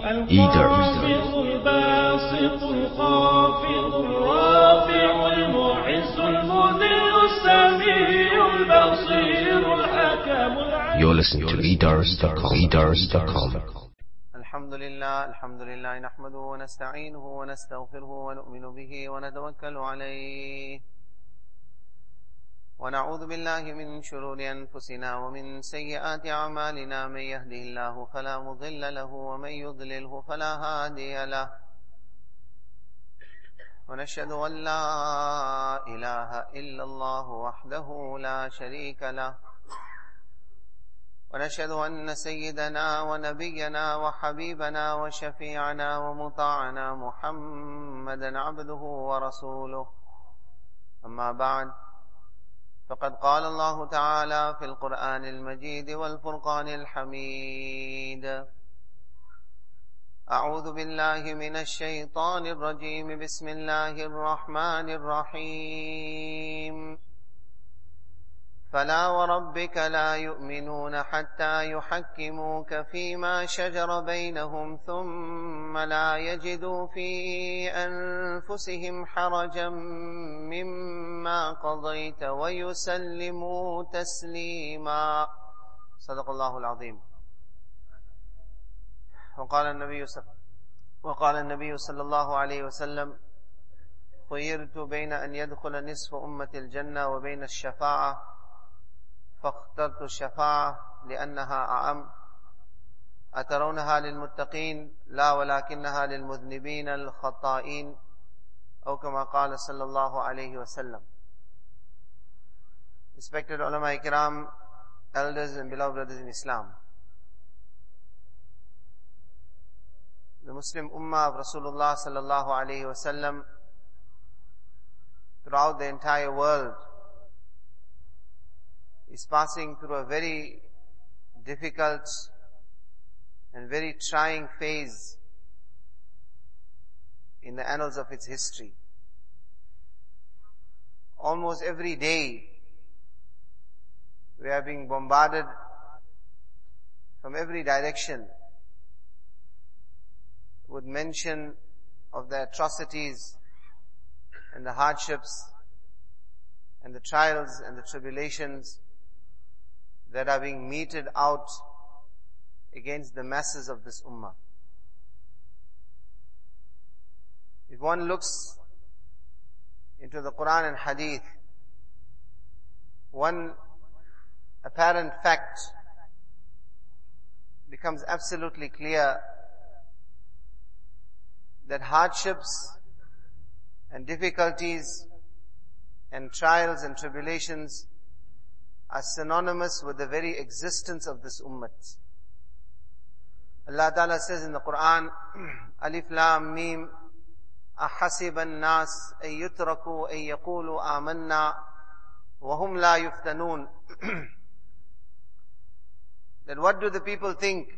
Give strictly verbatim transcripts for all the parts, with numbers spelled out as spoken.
الخافض الباسط الخافض الرافع المعز المذل السميع البصير الحكم العليم. You're listening to e dars dot com. e dars dot com. الحمد لله الحمد لله نحمده ونستعينه ونستغفره ونؤمن به ونتوكل عليه ونعوذ بالله من شرور أنفسنا ومن سيئات أعمالنا. من يهده الله فلا مضل له ومن يضلله فلا هادي له ونشهد أن لا إله إلا الله وحده لا شريك له ونشهد أن سيدنا ونبينا وحبيبنا وشفيعنا ومطاعنا محمدا عبده ورسوله. أما بعد، فقد قال الله تعالى في القرآن المجيد والفرقان الحميد: أعوذ بالله من الشيطان الرجيم. بسم الله الرحمن الرحيم. فلا وربك لا يؤمنون حتى يحكموك فيما شجر بينهم ثم لا يجدوا في أنفسهم حرجا مما قضيت ويسلموا تسليما. صدق الله العظيم. وقال النبي وقال النبي صلى الله عليه وسلم: خيرت بين أن يدخل نصف أمة الجنة وبين الشفاعة فاخترت الشفاعة لأنها أعم. أترونها للمتقين؟ لا، ولكنها للمذنبين الخطائين، أو كما قال صلى الله عليه وسلم. Respected ulama ikram, elders and beloved brothers in Islam, the Muslim Ummah of Rasulullah sallallahu alayhi wasallam throughout the entire world is passing through a very difficult and very trying phase in the annals of its history. Almost every day we are being bombarded from every direction with mention of the atrocities and the hardships and the trials and the tribulations that are being meted out against the masses of this ummah. If one looks into the Quran and Hadith, one apparent fact becomes absolutely clear, that hardships and difficulties and trials and tribulations are synonymous with the very existence of this ummah. Allah Ta'ala says in the Quran, Alif Lam Mim, أَحَسِبَ النَّاسِ أَن يُتْرَكُوا أَن يَقُولُوا آمَنَّا وَهُمْ لَا يُفْتَنُونَ. That what do the people think?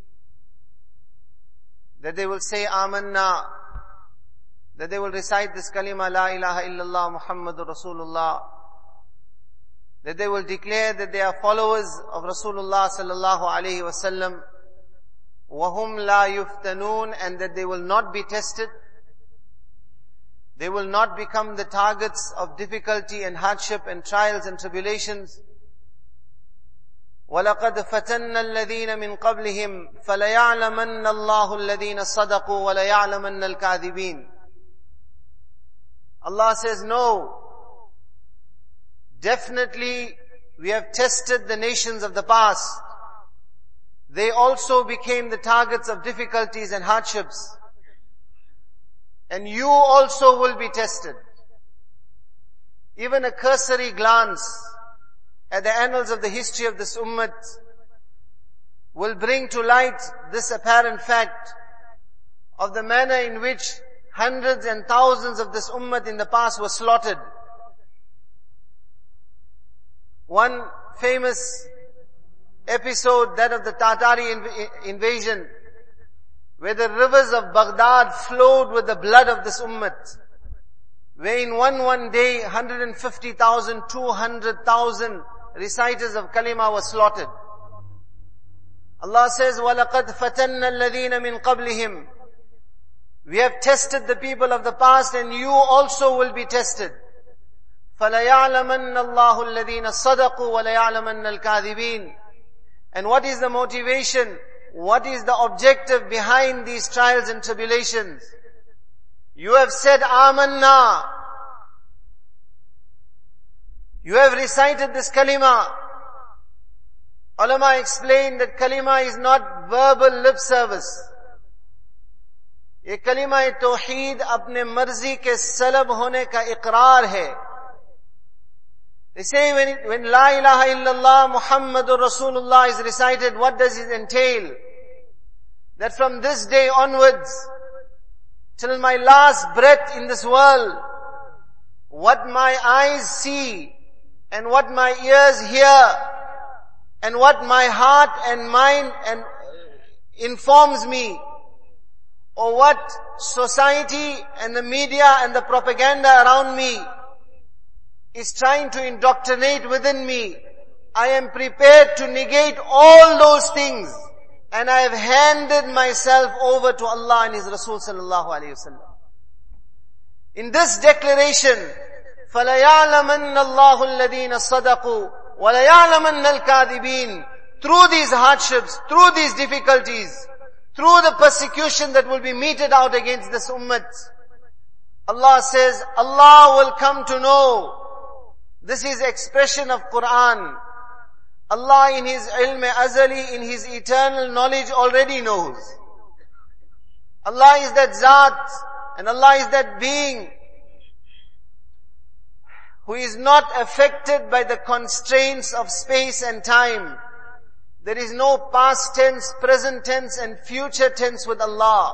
That they will say Amanna, that they will recite this kalima La ilaha illallah Muhammadur Rasulullah, that they will declare that they are followers of Rasulullah sallallahu alayhi wasallam, وَهُمْ لَا يُفْتَنُونَ, and that they will not be tested, they will not become the targets of difficulty and hardship and trials and tribulations. وَلَقَدْ فَتَنَّ الَّذِينَ مِنْ قَبْلِهِمْ فَلَيَعْلَمَنَّ اللَّهُ الَّذِينَ صَدَقُوا وَلَيَعْلَمَنَّ الْكَاذِبِينَ. Allah says, no, definitely we have tested the nations of the past. They also became the targets of difficulties and hardships. And you also will be tested. Even a cursory glance at the annals of the history of this ummah will bring to light this apparent fact of the manner in which hundreds and thousands of this ummah in the past were slaughtered. One famous episode, that of the Tatari inv- invasion, where the rivers of Baghdad flowed with the blood of this ummah, where in one one day, one hundred fifty thousand, two hundred thousand reciters of kalima were slaughtered. Allah says, وَلَقَدْ فَتَنَّ الَّذِينَ مِنْ قَبْلِهِمْ. We have tested the people of the past and you also will be tested. فَلَيَعْلَمَنَّ اللَّهُ الَّذِينَ صَدَقُوا وَلَيَعْلَمَنَّ الْكَاذِبِينَ. And what is the motivation? What is the objective behind these trials and tribulations? You have said, Amanna. You have recited this kalima. Ulama explained that kalima is not verbal lip service. ये कलिमा तौहीद अपने मर्जी के slub होने का इकरार है. They say when, it, when La ilaha illallah Muhammadur Rasulullah is recited, what does it entail? That from this day onwards, till my last breath in this world, what my eyes see, and what my ears hear, and what my heart and mind and informs me, or what society and the media and the propaganda around me is trying to indoctrinate within me, I am prepared to negate all those things, and I have handed myself over to Allah and His Rasul sallallahu alayhi wa sallam. In this declaration, فَلَيَعْلَمَنَّ اللَّهُ الَّذِينَ صَدَقُوا وَلَيَعْلَمَنَّ الْكَاذِبِينَ. Through these hardships, through these difficulties, through the persecution that will be meted out against this ummah, Allah says, Allah will come to know. This is expression of Quran. Allah in His ilm azali, in His eternal knowledge already knows. Allah is that Zat, and Allah is that being who is not affected by the constraints of space and time. There is no past tense, present tense and future tense with Allah.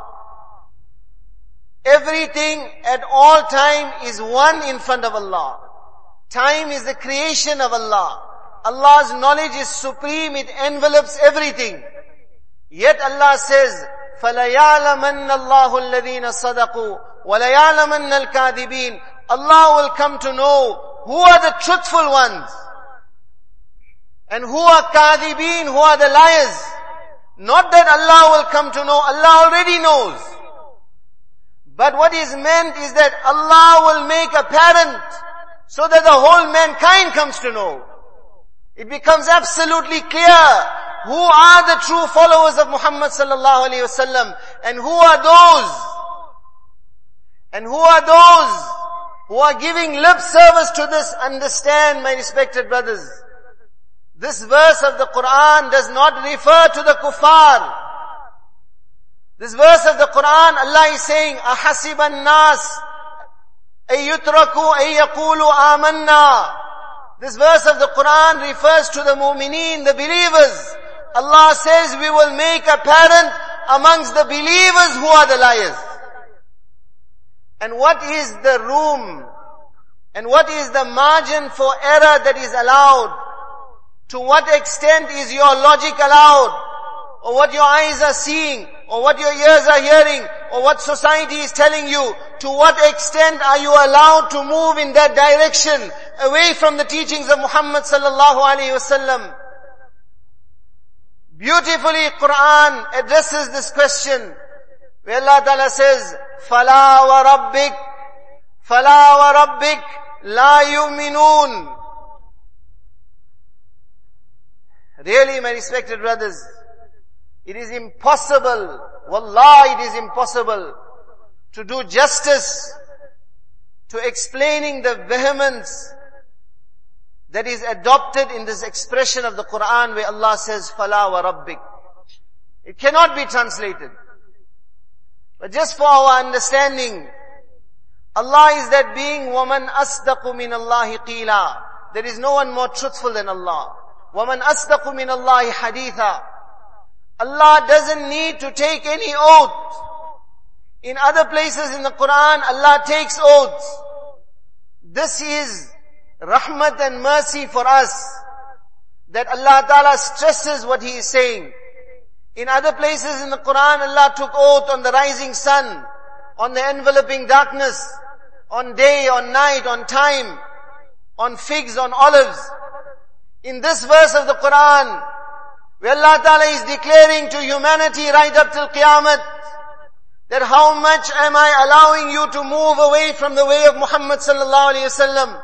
Everything at all time is one in front of Allah. Time is the creation of Allah. Allah's knowledge is supreme, it envelops everything. Yet Allah says, فَلَيَعْلَمَنَّ اللَّهُ الَّذِينَ صَدَقُوا وَلَيَعْلَمَنَّ الْكَاذِبِينَ. Allah will come to know who are the truthful ones and who are kadhibeen, who are the liars. Not that Allah will come to know, Allah already knows. But what is meant is that Allah will make apparent so that the whole mankind comes to know. It becomes absolutely clear who are the true followers of Muhammad sallallahu alaihi wasallam and who are those and who are those who are giving lip service to this. Understand, my respected brothers, this verse of the Quran does not refer to the kuffar. This verse of the Quran, Allah is saying, أَحَسِبَ النَّاسِ أَن يُتْرَكُوا أَن يَقُولُوا آمَنَّا. This verse of the Quran refers to the mu'mineen, the believers. Allah says we will make apparent amongst the believers who are the liars. And what is the room and what is the margin for error that is allowed? To what extent is your logic allowed? Or what your eyes are seeing? Or what your ears are hearing? Or what society is telling you? To what extent are you allowed to move in that direction away from the teachings of Muhammad sallallahu alaihi wasallam? Beautifully, Quran addresses this question, where Allah Ta'ala says, فَلَا وَرَبِّكَ فَلَا وَرَبِّكَ لَا يُؤْمِنُونَ. Really, my respected brothers, it is impossible, wallah, it is impossible to do justice to explaining the vehemence that is adopted in this expression of the Quran where Allah says, فَلَا وَرَبِّكَ. It cannot be translated. But just for our understanding, Allah is that being, وَمَنْ أَصْدَقُ مِنَ اللَّهِ قِيلًا. There is no one more truthful than Allah. وَمَنْ أَصْدَقُ مِنَ اللَّهِ حَدِيثًا. Allah doesn't need to take any oath. In other places in the Quran, Allah takes oaths. This is rahmat and mercy for us, that Allah Ta'ala stresses what He is saying. In other places in the Quran, Allah took oath on the rising sun, on the enveloping darkness, on day, on night, on time, on figs, on olives. In this verse of the Quran, where Allah Ta'ala is declaring to humanity right up till Qiyamah, that how much am I allowing you to move away from the way of Muhammad sallallahu alayhi wasallam?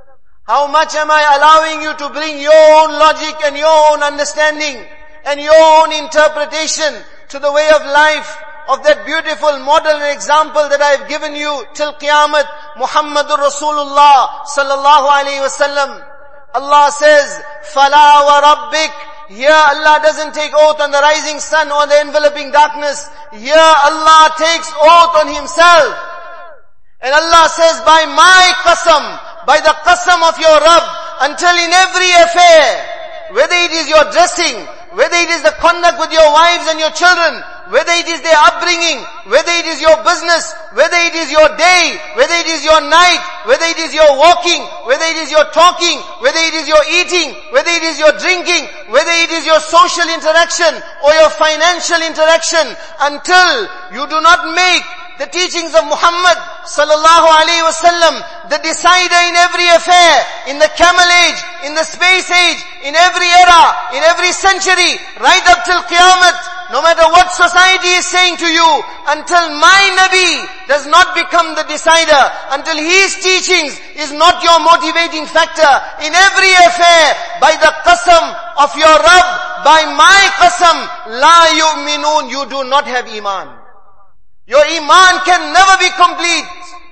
How much am I allowing you to bring your own logic and your own understanding and your own interpretation to the way of life of that beautiful model and example that I have given you till Qiyamah, Muhammadur Rasulullah sallallahu alayhi wasallam. Allah says, "Fala wa rabbik." Here Allah doesn't take oath on the rising sun or the enveloping darkness. Here Allah takes oath on Himself. And Allah says, by my qasam, by the qasam of your Rabb, until in every affair, whether it is your dressing, whether it is the conduct with your wives and your children, whether it is their upbringing, whether it is your business, whether it is your day, whether it is your night, whether it is your walking, whether it is your talking, whether it is your eating, whether it is your drinking, whether it is your social interaction or your financial interaction, until you do not make the teachings of Muhammad sallallahu alaihi wasallam the decider in every affair, in the camel age, in the space age, in every era, in every century, right up till Qiyamah. No matter what society is saying to you, until my Nabi does not become the decider, until his teachings is not your motivating factor in every affair, by the qasam of your Rabb, by my qasam, la yu'minun, you do not have iman. Your iman can never be complete.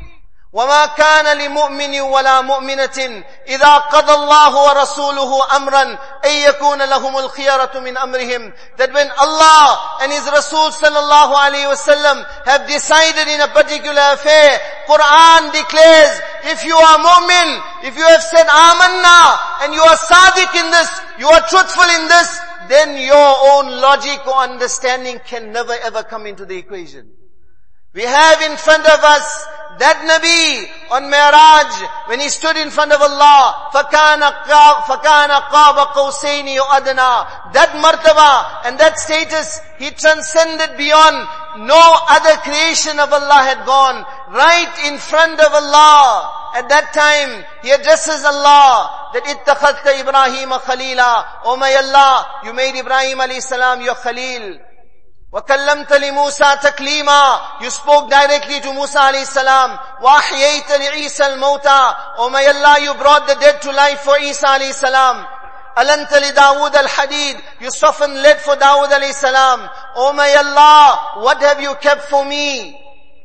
وَمَا كَانَ لِمُؤْمِنٍ وَلَا مُؤْمِنَةٍ إِذَا قَضَى اللَّهُ وَرَسُولُهُ أَمْرًا أَن يَكُونَ لَهُمُ الْخِيَرَةُ مِنْ أَمْرِهِمْ. That when Allah and His Rasul sallallahu alayhi wasallam have decided in a particular affair, Quran declares, if you are mu'min, if you have said amanna, and you are sadiq in this, you are truthful in this, then your own logic or understanding can never ever come into the equation. We have in front of us that Nabi on Mi'raj, when he stood in front of Allah, فَكَانَ قَابَ قَوْسَيْنِ يُؤَدْنَا. That martaba and that status, he transcended beyond. No other creation of Allah had gone. Right in front of Allah. At that time, he addresses Allah, that اتَّخَذْتَ إِبْرَاهِيمَ خَلِيلًا. Oh my Allah, you made Ibrahim alayhi salam your Khalil. وَكَلَّمْتَ لِمُوسَى تَكْلِيمًا. You spoke directly to Musa alayhi salam. وَأَحْيَيْتَ لِعِيسَى الْمَوْتَى. Oh my Allah, you brought the dead to life for Isa alayhi salam. أَلَنْتَ لِدَاوُودَ الْحَدِيدِ. You softened lead for Dawood alayhi salam. Oh my Allah, what have you kept for me?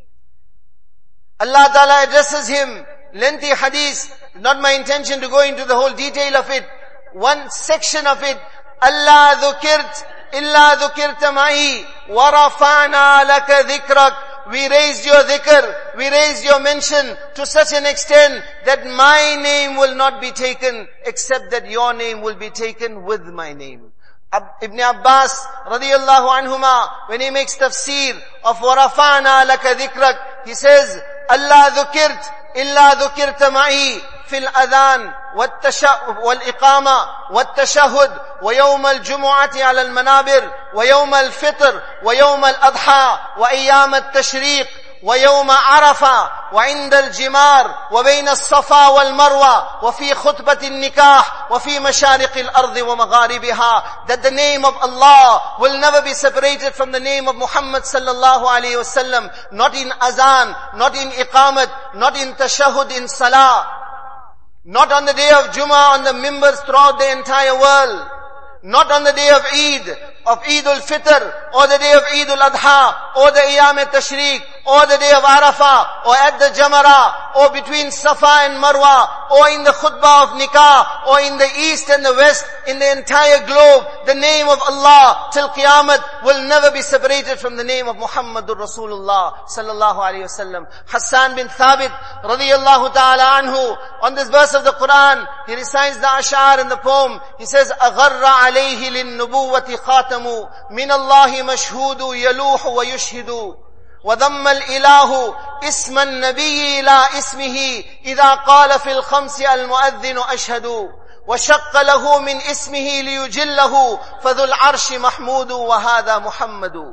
Allah Ta'ala addresses him. Lengthy hadith. Not my intention to go into the whole detail of it. One section of it. Allah dhukirt illa dhukirta ma'i wa rafa'na laka dhikrak. We raised your dhikr, we raised your mention to such an extent that my name will not be taken except that your name will be taken with my name. Ibn Abbas radiyallahu anhuma, when he makes tafsir of wa rafa'na laka dhikrak, he says, Allah dhukirt illa dhukirta ma'i في الأذان والإقامة والتشهد ويوم الجمعة على المنابر ويوم الفطر ويوم الأضحى وأيام التشريق ويوم عرفة وعند الجمار وبين الصفا والمروة وفي خطبة النكاح وفي مشارق الأرض ومغاربها. That the name of Allah will never be separated from the name of Muhammad sallallahu alayhi wasallam. Not in azan, not in iqamat, not in tashahud in salah. Not on the day of Jummah on the mimbars throughout the entire world. Not on the day of Eid, of Eid al-Fitr, or the day of Eid al-Adha, or the Ayyam al-Tashriq, or the day of Arafah, or at the Jamara, or between Safa and Marwa, or in the khutbah of Nikah, or in the east and the west, in the entire globe. The name of Allah till Qiyamah will never be separated from the name of Muhammadur Rasulullah sallallahu alayhi wasallam. Hassan bin Thabit radiyallahu ta'ala anhu, on this verse of the Quran, he recites the ash'ar in the poem. He says, أَغَرَّ عَلَيْهِ لِلنُّبُوَّةِ خَاتَمُ مِنَ اللَّهِ مَشْهُودُ يَلُوحُ وَيُشْهِدُ وَذَمَّ الْإِلَهُ اسْمَ النَّبِيِّ إِلَىٰ اسْمِهِ إِذَا قَالَ فِي الْخَمْسِ الْمُؤَذِّنُ أَشْهَدُ وَشَقَّ لَهُ مِنْ اسْمِهِ لِيُجِلَّهُ فَذُو الْعَرْشِ مَحْمُودُ وَهَذَا مُحَمَّدُ.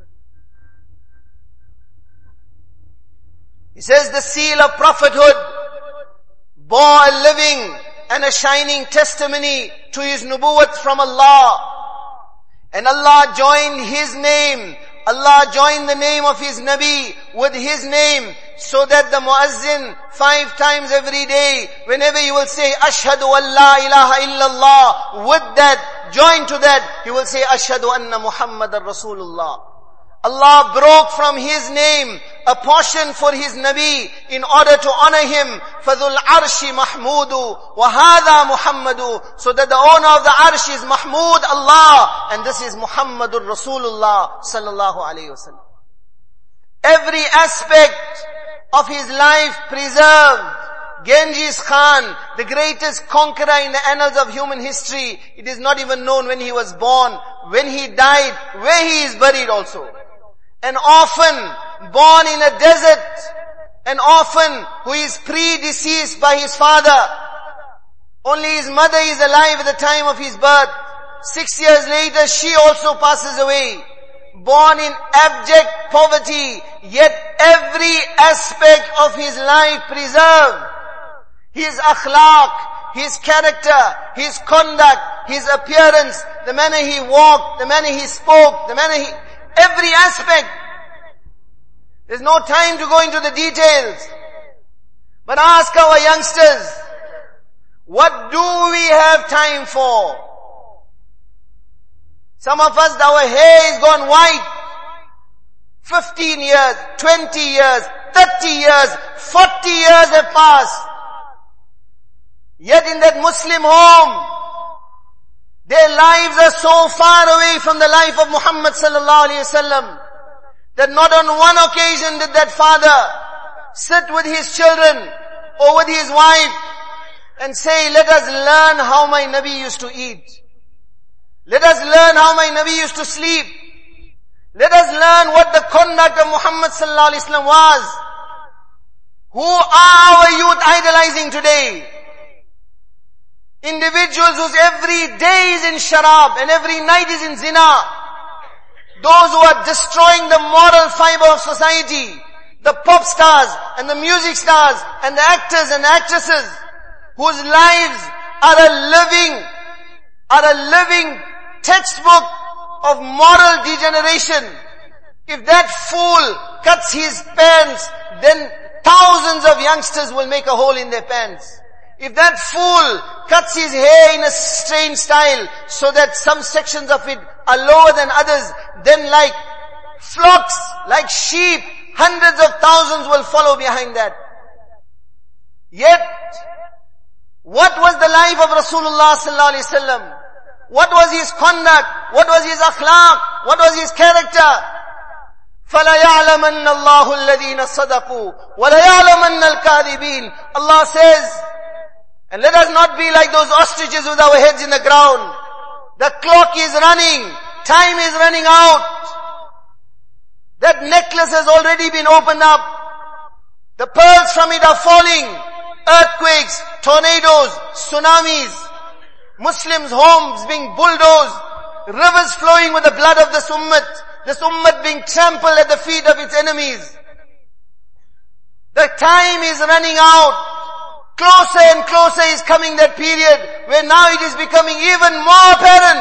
He says the seal of prophethood bore a living and a shining testimony to his nubuwwat from Allah. And Allah joined His name, Allah joined the name of His Nabi with His name, so that the muazzin five times every day, whenever he will say, Ashhadu an la ilaha illallah, with that, joined to that, he will say, Ashhadu anna Muhammadan Rasulullah. Allah broke from His name a portion for His Nabi in order to honor Him. فَذُو الْعَرْشِ مَحْمُودُ وَهَذَا مُحَمَّدُ. So that the owner of the arsh is Mahmud, Allah, and this is Muhammadur Rasulullah sallallahu alayhi wa sallam. Every aspect of his life preserved. Genghis Khan, the greatest conqueror in the annals of human history, it is not even known when he was born, when he died, where he is buried also. An orphan born in a desert, an orphan who is predeceased by his father. Only his mother is alive at the time of his birth. Six years later, she also passes away. Born in abject poverty, yet every aspect of his life preserved. His akhlaq, his character, his conduct, his appearance, the manner he walked, the manner he spoke, the manner he, every aspect. There's no time to go into the details. But ask our youngsters, what do we have time for? Some of us, our hair is gone white. Fifteen years, twenty years, thirty years, forty years have passed. Yet in that Muslim home, their lives are so far away from the life of Muhammad sallallahu alaihi wasallam that not on one occasion did that father sit with his children or with his wife and say, let us learn how my Nabi used to eat. Let us learn how my Nabi used to sleep. Let us learn what the conduct of Muhammad sallallahu alaihi wasallam was. Who are our youth idolizing today? Individuals whose every day is in sharab and every night is in zina. Those who are destroying the moral fiber of society. The pop stars and the music stars and the actors and actresses whose lives are a living, are a living textbook of moral degeneration. If that fool cuts his pants, then thousands of youngsters will make a hole in their pants. If that fool cuts his hair in a strange style so that some sections of it are lower than others, then like flocks, like sheep, hundreds of thousands will follow behind that. Yet, what was the life of Rasulullah sallallahu alaihi wasallam? What was his conduct? What was his akhlaq? What was his character? فَلَيَعْلَمَنَّ اللَّهُ الَّذِينَ صَدَقُوا وَلَيَعْلَمَنَّ الْكَاذِبِينَ. Allah says, and let us not be like those ostriches with our heads in the ground. The clock is running. Time is running out. That necklace has already been opened up. The pearls from it are falling. Earthquakes, tornadoes, tsunamis. Muslims' homes being bulldozed, rivers flowing with the blood of this ummah, this ummah being trampled at the feet of its enemies. The time is running out. Closer and closer is coming that period where now it is becoming even more apparent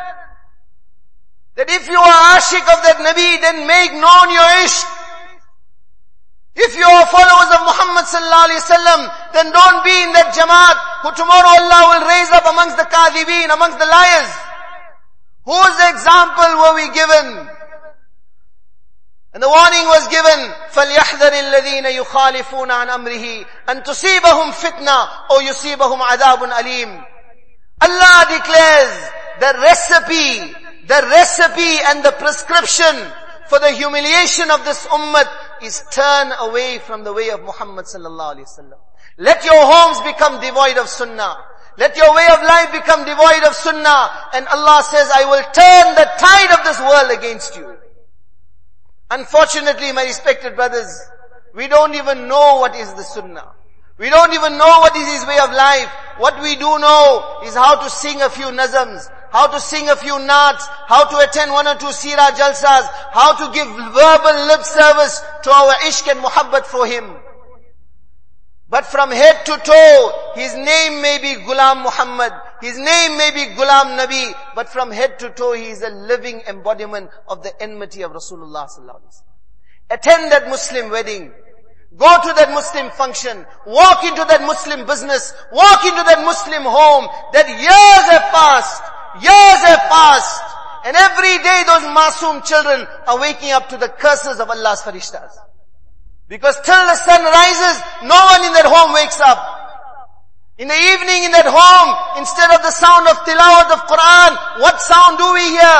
that if you are ashik of that Nabi, then make known your ishq. If you are followers of Muhammad sallallahu alaihi wasallam, then don't be in that jamaat who tomorrow Allah will raise up amongst the kadhibeen, amongst the liars. Whose example were we given? And the warning was given, فَلْيَحْذَرِ الَّذِينَ يُخَالِفُونَ عَنْ أَمْرِهِ أَن تُصِيبَهُمْ فِتْنَةٌ أَوْ يُصِيبَهُمْ عَذَابٌ أَلِيمٌ. Allah declares the recipe, the recipe and the prescription for the humiliation of this ummah is turn away from the way of Muhammad sallallahu alaihi wasallam. Let your homes become devoid of sunnah. Let your way of life become devoid of sunnah. And Allah says, I will turn the tide of this world against you. Unfortunately, my respected brothers, we don't even know what is the sunnah. We don't even know what is his way of life. What we do know is how to sing a few nazams, how to sing a few naats, how to attend one or two seerah jalsas, how to give verbal lip service to our ishq and muhabbat for him. But from head to toe, his name may be Ghulam Muhammad, His name may be Ghulam Nabi, but from head to toe he is a living embodiment of the enmity of Rasulullah sallallahu alaihi wasallam. Attend that Muslim wedding. Go to that Muslim function. Walk into that Muslim business. Walk into that Muslim home. That years have passed. Years have passed. And every day those masoom children are waking up to the curses of Allah's farishtas. Because till the sun rises, no one in that home wakes up. In the evening in that home, instead of the sound of tilawat of Quran, what sound do we hear?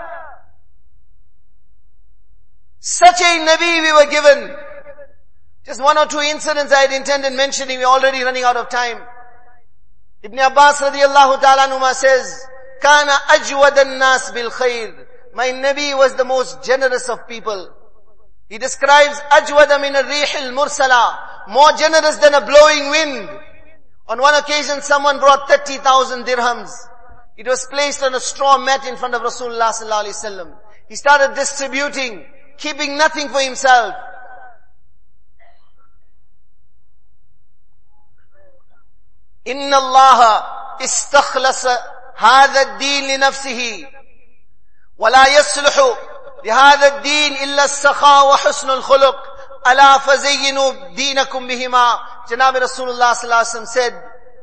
Such a Nabi we were given. Just one or two incidents I had intended mentioning, we're already running out of time. Ibn Abbas radiallahu ta'ala anhuma says, Kana ajwad an-nas bil khair. My Nabi was the most generous of people. He describes ajwada min ar-rih al-mursala, more generous than a blowing wind. On one occasion someone brought thirty thousand dirhams. It was placed on a straw mat in front of Rasulullah sallallahu alaihi wasallam. He started distributing, keeping nothing for himself. Inna Allah istakhlasa hadha ad-din li nafsihi wa la yasluhu li hadha ad-din illa as-sakha wa husn al-khuluq ala fazayyinu dinakum bihima. Janab Rasulullah sallallahu alaihi wasallam said,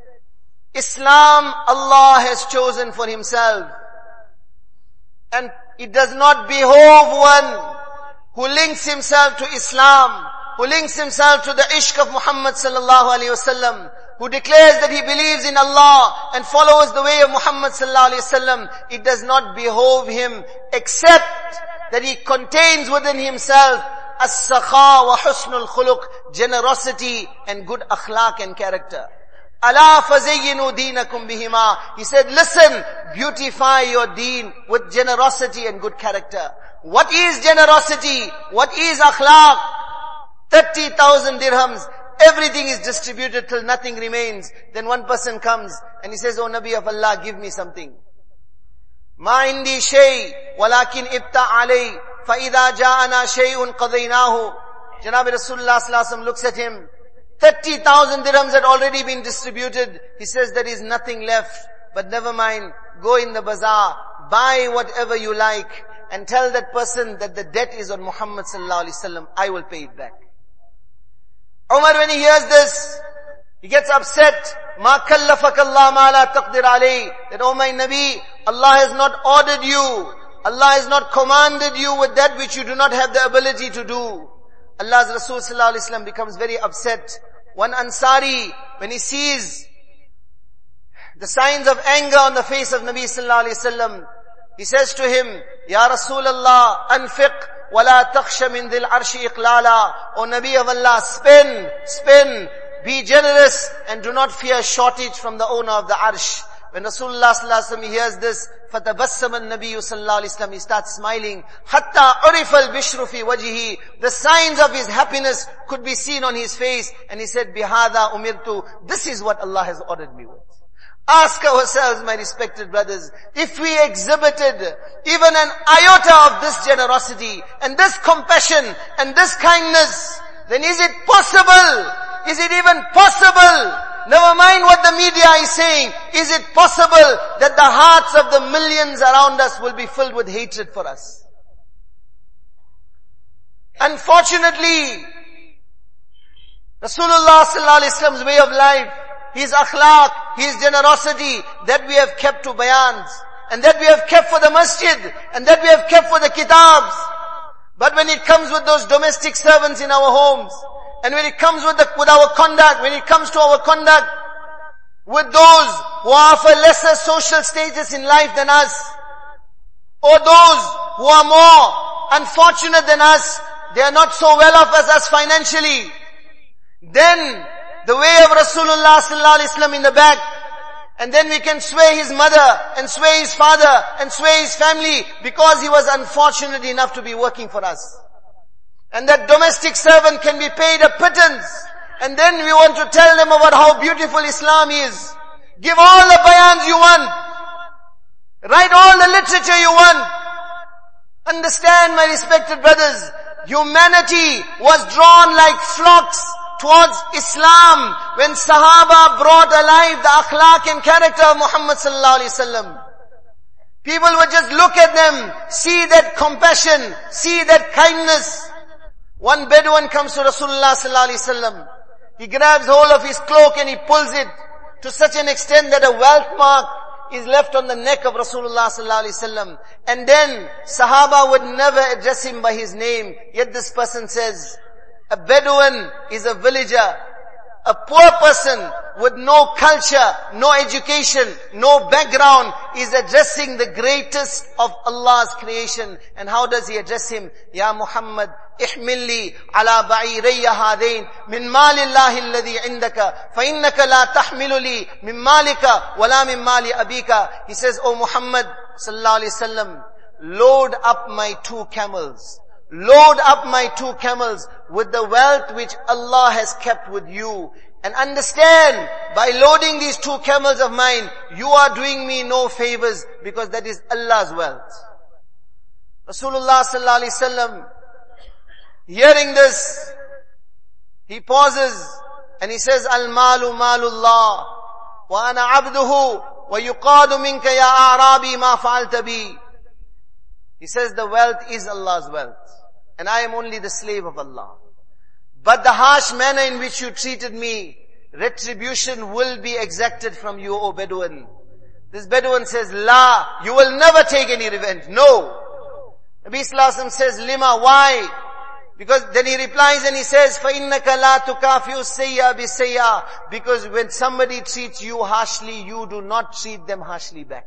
Islam Allah has chosen for himself, and it does not behove one who links himself to Islam, who links himself to the ishq of Muhammad sallallahu alaihi wasallam, who declares that he believes in Allah and follows the way of Muhammad sallallahu alaihi wasallam. It does not behove him except that he contains within himself as-sakha wa husnul khuluq, generosity and good akhlaq and character. Ala fazayyinu deenakum bihima. He said, listen, beautify your deen with generosity and good character. What is generosity? What is akhlaq? thirty thousand dirhams. Everything is distributed till nothing remains. Then one person comes and he says, Oh Nabi of Allah, give me something. Ma indi shay, walakin ibta alay, fa idha ja'ana shay'un qadaynahu. Janab Rasulullah sallallahu alaihi wasallam looks at him. thirty thousand dirhams had already been distributed. He says, there is nothing left. But never mind, go in the bazaar, buy whatever you like, and tell that person that the debt is on Muhammad sallallahu alaihi wasallam. I will pay it back. Umar, when he hears this, he gets upset. Ma kallafaka Allah ma la taqdir alayh. That, oh my Nabi, Allah has not ordered you. Allah has not commanded you with that which you do not have the ability to do. Allah's Rasul sallallahu alaihi wasallam becomes very upset. One Ansari, when he sees the signs of anger on the face of Nabi sallallahu alaihi wasallam, he says to him, Ya Rasulallah, anfiq wala takhsha min dhil arshi iqlala. O Nabi of Allah, spend, spend, be generous and do not fear shortage from the owner of the arsh. When Rasulullah sallallahu alaihi wasallam hears this, فَتَبَسَّمَ النَّبِيُّ sallallahu alaihi wasallam, he starts smiling. حَتَّى عُرِفَ الْبِشْرُ فِي وَجْهِهِ. The signs of his happiness could be seen on his face. And he said, بِهَذَا أُمِرْتُ. This is what Allah has ordered me with. Ask ourselves, my respected brothers, if we exhibited even an iota of this generosity and this compassion and this kindness, then is it possible? Is it even possible? Never mind what the media is saying. Is it possible that the hearts of the millions around us will be filled with hatred for us? Unfortunately, Rasulullah sallallahu alaihi wasallam's way of life, his akhlaq, his generosity, that we have kept to bayans, and that we have kept for the masjid, and that we have kept for the kitabs. But when it comes with those domestic servants in our homes, and when it comes with the, with our conduct, when it comes to our conduct with those who are of a lesser social status in life than us, or those who are more unfortunate than us, they are not so well off as us financially, then the way of Rasulullah sallallahu alaihi wasallam in the back, and then we can sway his mother, and sway his father, and sway his family, because he was unfortunate enough to be working for us. And that domestic servant can be paid a pittance, and then we want to tell them about how beautiful Islam is. Give all the bayans you want. Write all the literature you want. Understand, my respected brothers, humanity was drawn like flocks towards Islam when Sahaba brought alive the akhlaq and character of Muhammad sallallahu alaihi wasallam. People would just look at them, see that compassion, see that kindness. One Bedouin comes to Rasulullah sallallahu alaihi wasallam. He grabs hold of his cloak and he pulls it to such an extent that a wealth mark is left on the neck of Rasulullah sallallahu alaihi wasallam. And then Sahaba would never address him by his name. Yet this person says, a Bedouin is a villager. A poor person with no culture, no education, no background is addressing the greatest of Allah's creation. And how does he address him? Ya Muhammad, ihmilli ala ba'irayya hadain min malillahi alladhi indaka fa innaka la tahmilu li min malika wala min mali abika. He says, O Muhammad sallallahu alaihi wasallam, load up my two camels. Load up my two camels with the wealth which Allah has kept with you. And understand, by loading these two camels of mine, you are doing me no favors because that is Allah's wealth. Rasulullah sallallahu alaihi wasallam, hearing this, he pauses and he says, Al-malu malullah wa ana abduhu wa yuqadu minka ya a'rabi ma fa'alta bi. He says the wealth is Allah's wealth. And I am only the slave of Allah. But the harsh manner in which you treated me, retribution will be exacted from you, O Bedouin. This Bedouin says, La, you will never take any revenge. No. Nabi Sallallahu Alaihi Wasallam says, Lima, why? Because then he replies and he says, فَإِنَّكَ لَا تُكَافِيُ السَّيَّا بِالسَّيَّا. Because when somebody treats you harshly, you do not treat them harshly back.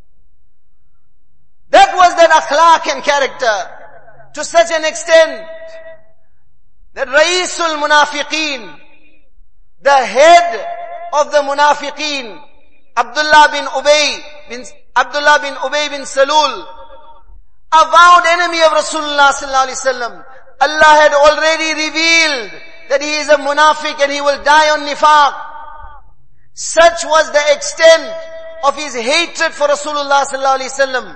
That was that akhlaq and character. To such an extent that Raisul Munafiqeen, the head of the Munafiqeen, Abdullah bin Ubay bin, Abdullah bin Ubay bin Salul, avowed enemy of Rasulullah sallallahu alaihi wasallam. Allah had already revealed that he is a munafiq and he will die on nifaq. Such was the extent of his hatred for Rasulullah sallallahu alaihi wasallam,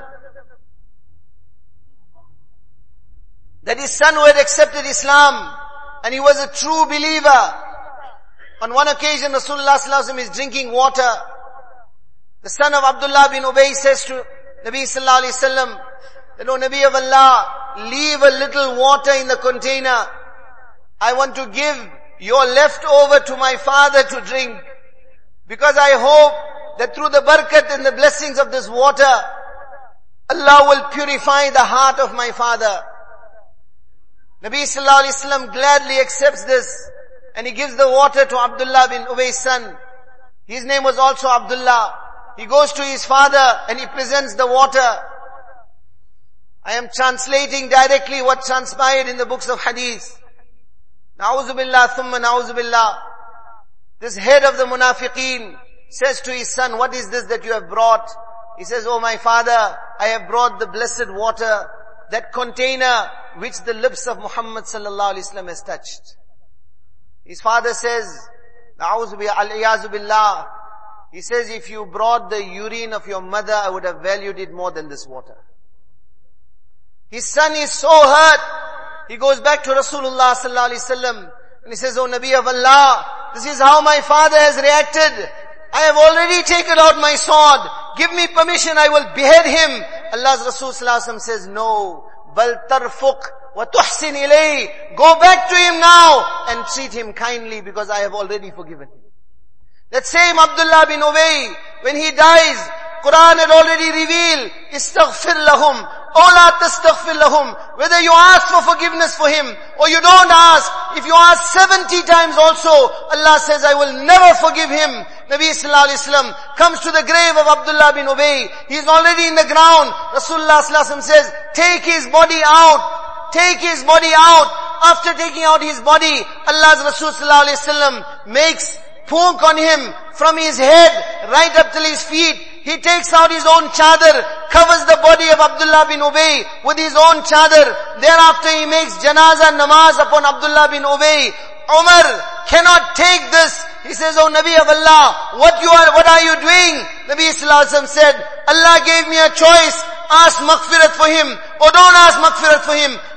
that his son who had accepted Islam and he was a true believer. On one occasion Rasulullah sallallahu alaihi wasallam is drinking water. The son of Abdullah bin Ubay says to Nabi sallallahu alaihi wasallam, that, O Nabi of Allah, leave a little water in the container. I want to give your leftover to my father to drink, because I hope that through the barakat and the blessings of this water, Allah will purify the heart of my father. Nabi sallallahu alaihi wasallam gladly accepts this and he gives the water to Abdullah bin Ubay's son. His name was also Abdullah. He goes to his father and he presents the water. I am translating directly what transpired in the books of hadith. Na'udhu billah thumma na'udhu billah. This head of the munafiqeen says to his son, what is this that you have brought? He says, oh my father, I have brought the blessed water, that container which the lips of Muhammad sallallahu alaihi wasallam has touched. His father says, Na'udhu billah. He says, if you brought the urine of your mother, I would have valued it more than this water. His son is so hurt. He goes back to Rasulullah sallallahu alaihi wasallam and he says, oh Nabi of Allah, this is how my father has reacted. I have already taken out my sword. Give me permission, I will behead him. Allah's Rasul sallallahu alaihi wasallam says, no. Bal tarfuq wa tuhsin ilay. Go back to him now and treat him kindly, because I have already forgiven him. That same Abdullah bin Ubay, when he dies, Quran had already revealed, istaghfir lahum, or la tastaghfir lahum. Whether you ask for forgiveness for him, or you don't ask, if you ask seventy times also, Allah says, I will never forgive him. Nabi sallallahu alaihi wasallam comes to the grave of Abdullah bin Ubay. He is already in the ground. Rasulullah sallallahu alaihi wasallam says, take his body out. Take his body out. After taking out his body, Allah's Rasul sallallahu alaihi wasallam makes poke on him from his head right up till his feet. He takes out his own chadar, covers the body of Abdullah bin Ubay with his own chadar. Thereafter he makes janazah namaz upon Abdullah bin Ubay. Umar cannot take this. He says, oh Nabi of Allah, what you are, what are you doing? Nabi sallallahu alaihi wasallam said, Allah gave me a choice. Ask maghfirat for him or don't ask maghfirat for him.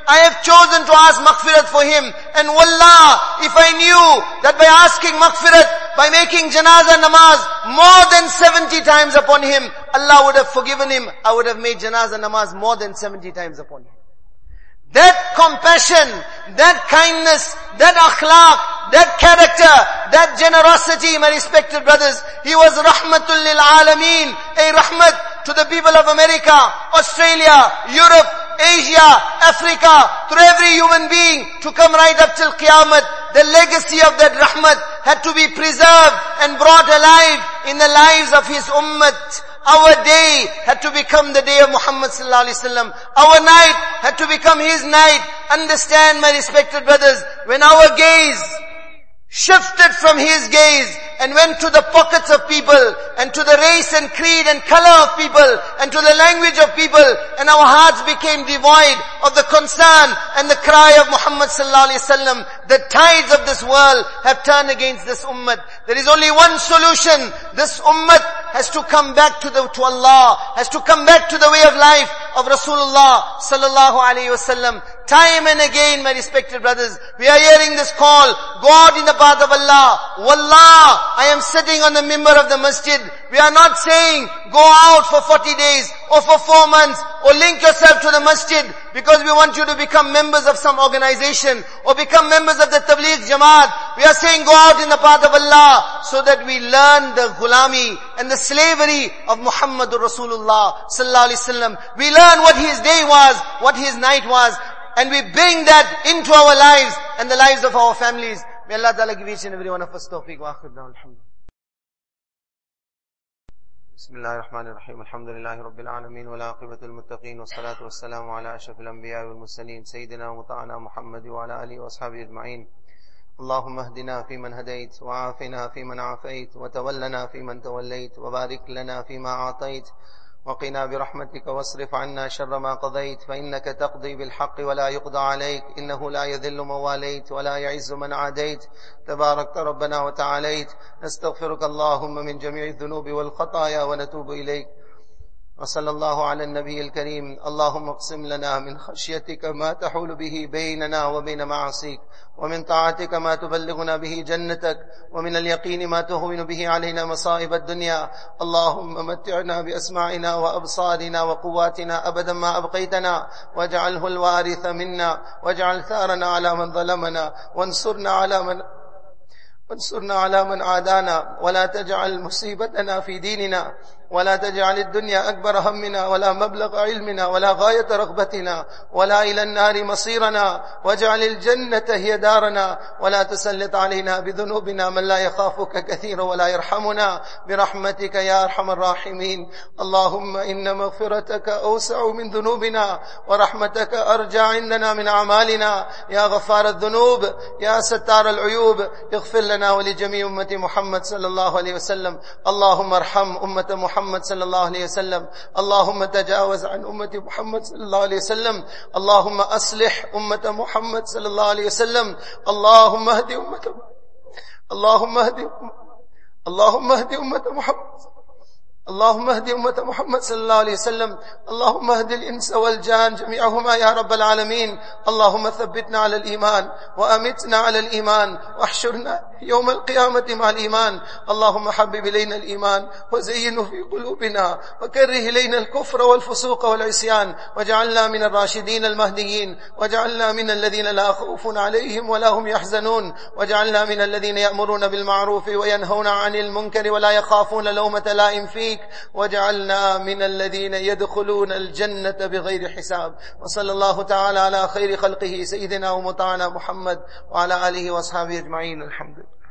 I have chosen to ask maghfirat for him. And wallah, if I knew that by asking maghfirat, by making janazah namaz more than seventy times upon him, Allah would have forgiven him, I would have made janazah namaz more than seventy times upon him. That compassion, that kindness, that akhlaq, that character, that generosity, my respected brothers, he was rahmatul lil alameen, a rahmat to the people of America, Australia, Europe, Asia, Africa, to every human being to come right up till Qiyamah. The legacy of that rahmat had to be preserved and brought alive in the lives of his ummah. Our day had to become the day of Muhammad sallallahu alaihi wasallam. Our night had to become his night. Understand, my respected brothers, when our gaze shifted from his gaze and went to the pockets of people and to the race and creed and color of people and to the language of people, and our hearts became devoid of the concern and the cry of Muhammad sallallahu alaihi wasallam, the tides of this world have turned against this ummah. There is only one solution. This ummah has to come back to the to Allah, has to come back to the way of life of Rasulullah sallallahu alaihi wasallam. Time and again, my respected brothers, we are hearing this call, go out in the path of Allah. Wallah, I am sitting on the mimbar of the masjid. We are not saying go out for forty days or for four months or link yourself to the masjid because we want you to become members of some organization or become members of the Tabligh Jamaat. We are saying go out in the path of Allah so that we learn the ghulami and the slavery of Muhammadur Rasulullah sallallahu alaihi wasallam. We learn what his day was, what his night was, and we bring that into our lives and the lives of our families. May Allah Ta'ala give each and every one of us tawfiq wa akhir da'wan alhamdulillah. Bismillahir Rahmanir Rahim. Alhamdulillahi Rabbil Alameen wa la aqibatul muttaqeen wa salatu wa salamu ala ashrafil anbiya wal mursaleen sayyidina wa muta'ana Muhammad wa ala alihi wa ashabihi ajma'in. اللهم اهدنا فيمن هديت وعافنا فيمن عافيت وتولنا فيمن توليت وبارك لنا فيما أعطيت وقنا برحمتك واصرف عنا شر ما قضيت فإنك تقضي بالحق ولا يقضى عليك إنه لا يذل من واليت ولا يعز من عاديت تباركت ربنا وتعاليت نستغفرك اللهم من جميع الذنوب والخطايا ونتوب إليك وصلى الله على النبي الكريم. اللهم اقسم لنا من خشيتك ما تحول به بيننا وبين معاصيك ومن طاعتك ما تبلغنا به جنتك ومن اليقين ما تهون به علينا مصائب الدنيا. اللهم متعنا بأسماعنا وأبصارنا وقواتنا أبدا ما أبقيتنا واجعله الوارث منا واجعل ثارنا على من ظلمنا وانصرنا على من وانصرنا على من عادانا ولا تجعل مصيبتنا في ديننا ولا تجعل الدنيا أكبر همنا ولا مبلغ علمنا ولا غاية رغبتنا ولا إلى النار مصيرنا واجعل الجنة هي دارنا ولا تسلط علينا بذنوبنا من لا يخافك كثيرا ولا يرحمنا برحمتك يا أرحم الراحمين. اللهم إن مغفرتك أوسع من ذنوبنا ورحمتك أرجى عندنا من أعمالنا. يا غفار الذنوب يا ستار العيوب اغفر لنا ولجميع أمة محمد صلى الله عليه وسلم. اللهم ارحم أمة محمد محمد صلى الله عليه وسلم. اللهم تجاوز عن أمة محمد صلى الله عليه وسلم. اللهم أصلح أمة محمد صلى الله عليه وسلم. اللهم اهد أمة اللهم اهد اللهم اهد أمة محمد اللهم اهد أمة محمد صلى الله عليه وسلم. اللهم اهد الإنس والجان جميعهما يا رب العالمين. اللهم ثبتنا على الإيمان وأمتنا على الإيمان واحشرنا يوم القيامة مع الإيمان. اللهم حبب إلينا الإيمان وزينه في قلوبنا وكره إلينا الكفر والفسوق والعصيان واجعلنا من الراشدين المهديين واجعلنا من الذين لا خوف عليهم ولا هم يحزنون واجعلنا من الذين يأمرون بالمعروف وينهون عن المنكر ولا يخافون لومة لائم فيك واجعلنا من الذين يدخلون الجنة بغير حساب. وصلى الله تعالى على خير خلقه سيدنا ومطعنا محمد وعلى آله وأصحابه أجمعين. الحمد لله.